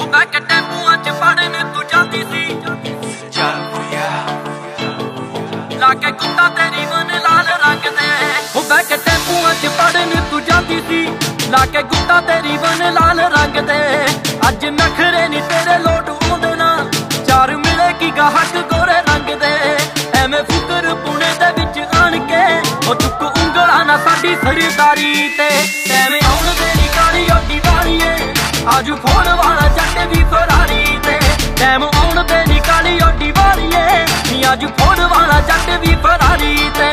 ਬਹਿ ਕੇ ਟੈਂਪੂਆਂ 'ਚ ਪੜਨ ਤੂੰ ਜਾਂਦੀ ਸੀ ਲਾ ਕੇ ਕੁੱਤਾ ਤੇਰੀ ਮਨ ਲਾਲ ਰੰਗ ਦੇ। ਉਹ ਬਹਿ ਕੇ ਟੈਂਪੂਆਂ 'ਚ ਪੜਨ ਤੂੰ ਜਾਂਦੀ ਸੀ ਲਾ ਕੇ ਕੁੱਤਾ ਤੇਰੀ ਮਨ ਲਾਲ ਰੰਗ ਦੇ। ਅੱਜ ਨਖਰੇ ਨੀ ਤੇਰੇ ਲੋਟ ਆਉਂਦੇ ਨਾ ਚਾਰ ਮਿਲੇਗੀ ਗਾਹਕ ਗੋਰੇ ਰੰਗ ਦੇ। ਐਵੇਂ ਫੁਕਰ ਪੁਣੇ ਦੇ ਵਿੱਚ ਆਣ ਕੇ ਉਹ ਚੁੱਕ ਉਂਗਲਾਂ ਨਾ ਸਾਡੀ ਸਰਦਾਰੀ ਤੇ। ਐਵੇਂ ਆਉਣ ਦੇ ਨੀ ਕਾਲੀ ਓਡੀ ਵਾਲੀਏ ਆਜੂ ਫੋਨ ਵਾਲਾ ਜੱਟ ਵੀ ਫਰਾਰੀ ਤੇ। ਟੈਮ ਆਉਣ ਦੇ ਨੀ ਕਾਲੀ ਓਡੀ ਵਾਲੀਏ ਨੀ ਆਜੂ ਫੋਨ ਵਾਲਾ ਜੱਟ ਵੀ ਫਰਾਰੀ ਤੇ।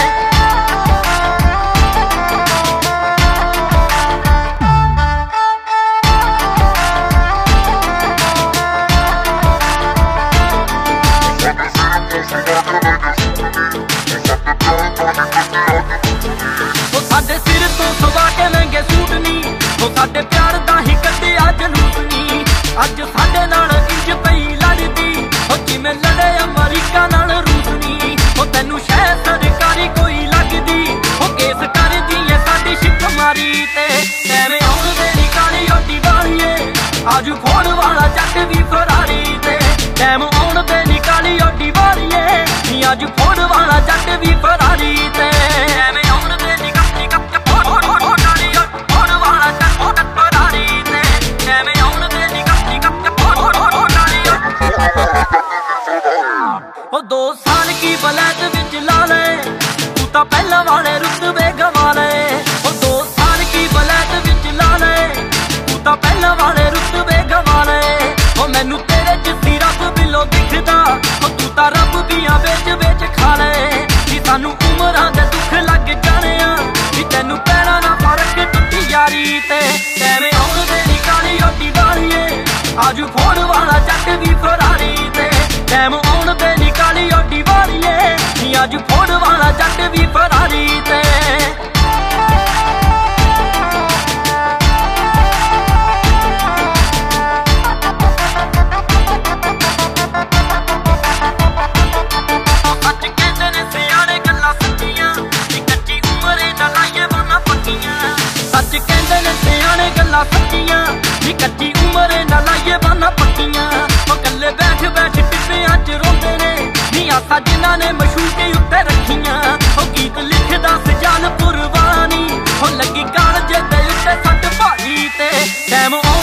ਉਹ ਸਾਡੇ ਸਿਰ ਤੋਂ ਸਵਾ ਕੇ ਮਹਿੰਗੇ ਸੂਟ ਨੀ ਉਹ ਸਾਡੇ ਪਿਆਰ ਦਾ ਹੀ ਕੱਢਿਆ ਜਲੂਸ ਨੀ। ਅੱਜ ਸਾਡੇ ਨਾਲ ਇੰਜ ਪਈ ਲੜਦੀ ਉਹ ਜਿਵੇਂ ਲੜੇ ਅਮਰੀਕਾ ਨਾਲ ਰੂਸ ਨੀ। ਉਹ ਤੈਨੂੰ ਸ਼ਹਿ ਸਰਕਾਰੀ ਕੋਈ ਲੱਗਦੀ ਉਹ ਕੇਸ ਕਰਦੀ ਏ ਸਾਡੀ ਸ਼ਿਫਟ ਮਾਰੀ ਤੇ। ਐਵੇਂ ਆਉਣ ਦੇ ਨੀ ਕਾਲੀ ਓਡੀ ਵਾਲੀਏ ਆਜੂ ਫੋਨ ਵਾਲਾ ਜੱਟ ਵੀ ਫਰਾਰੀ ਤੇ। ਟੈਮ ਆਉਣ ਦੇ ਨੀ ਕਾਲੀ ਓਡੀ ਵਾਲੀਏ ਨੀ ਆਜੂ ਫੋਨ ਵਾਲਾ ਜੱਟ ਵੀ ਫਰਾਰੀ ਤੇ। ਐਵੇਂ ਆਉਣ ਦੇ ਨੀ ਕਾਲੀ ਫੋਨ ਵਾਲਾ ਜੱਟ ਫਰਾਰੀ ਤੇ। ਐਵੇਂ ਆਉਣ ਦੇ ਨੀ ਕਾਲੀ ਉਹ 2 ਸਾਲ ਕੀ ਬਲੈਤ ਵਿੱਚ ਲਾ ਲੈ ਤੂੰ ਤਾਂ ਪਹਿਲਾਂ ਵਾਲੇ ਰੁਤਬੇ ਗਵਾ ਲੈ। ਉਹ 2 ਸਾਲ ਕੀ ਬਲੈਤ ਵਿੱਚ ਲਾ ਲੈ ਤੂੰ ਤਾਂ ਪਹਿਲਾਂ ਵਾਲੇ ਰੁਤਬੇ ਗਵਾ ਲੈ। ਉਹ ਮੈਨੂੰ ਤੇਰੇ ਜਿੱਦੀ ਰੱਬ ਬਿੱਲੋਂ ਦਿਖਦਾ ਉਹ ਤੂੰ ਤਾਂ ਰੱਬ ਦੀਆਂ ਵਿੱਚ ਵਿੱਚ ਖਾ ਲੈ। ਕਿ ਸਾਨੂੰ ਉਮਰਾਂ ਦੇ ਦੁੱਖ ਲੱਗ ਜਾਣੇ ਆ ਕਿ ਤੈਨੂੰ ਪੈਣਾ ਨਾ ਫਰਕ ਟੁੱਟੀ ਯਾਰੀ ਤੇ। ਐਵੇਂ ਆਉਣ ਦੇ ਨੀ ਕਾਲੀ ਓਡੀ ਵਾਲੀਏ ਆਜੂ ਫੋਨ ਵਾਲਾ ਜੱਟ ਵੀ ਫਰਾਰੀ ਤੇ। ਟੈਮ ਆਉਣ ਦੇ ਨੀ ਕਾਲੀ ਓਡੀ ਵਾਲੀਏ ਨੀ ਆਜੂ ਫੋਨ ਵਾਲਾ ਜੱਟ ਵੀ ਫਰਾਰੀ ਤੇ। ਸੱਚ ਕਹਿੰਦੇ ਨੇ ਸਿਆਣੇ ਗੱਲਾਂ ਸੱਚੀਆਂ ਨੀ ਕੱਚੀ ਉਮਰੇ ਨਾ ਲਾਈਏ ਬਾਨਾਂ ਪੱਕੀਆਂ। ਉਹ ਕੱਲੇ ਬੈਠ ਬੈਠ ਟਿੱਬਿਆਂ 'ਚ ਰੋਂਦੇ ਨੇ ਨੀ ਆਸਾਂ ਜਿਨ੍ਹਾਂ ਨੇ ਮਸ਼ੂਕੇ ਉੱਤੇ ਰੱਖੀਆਂ। ਉਹ ਗੀਤ ਲਿਖਦਾ ਸਜਾਲ ਪੁਰਵਾਨੀ ਉਹ ਲੱਗੀ ਕਾਲਜੇ ਦੇ ਉੱਤੇ ਸੱਟ ਭਾਰੀ ਤੇ। ਟੈਮ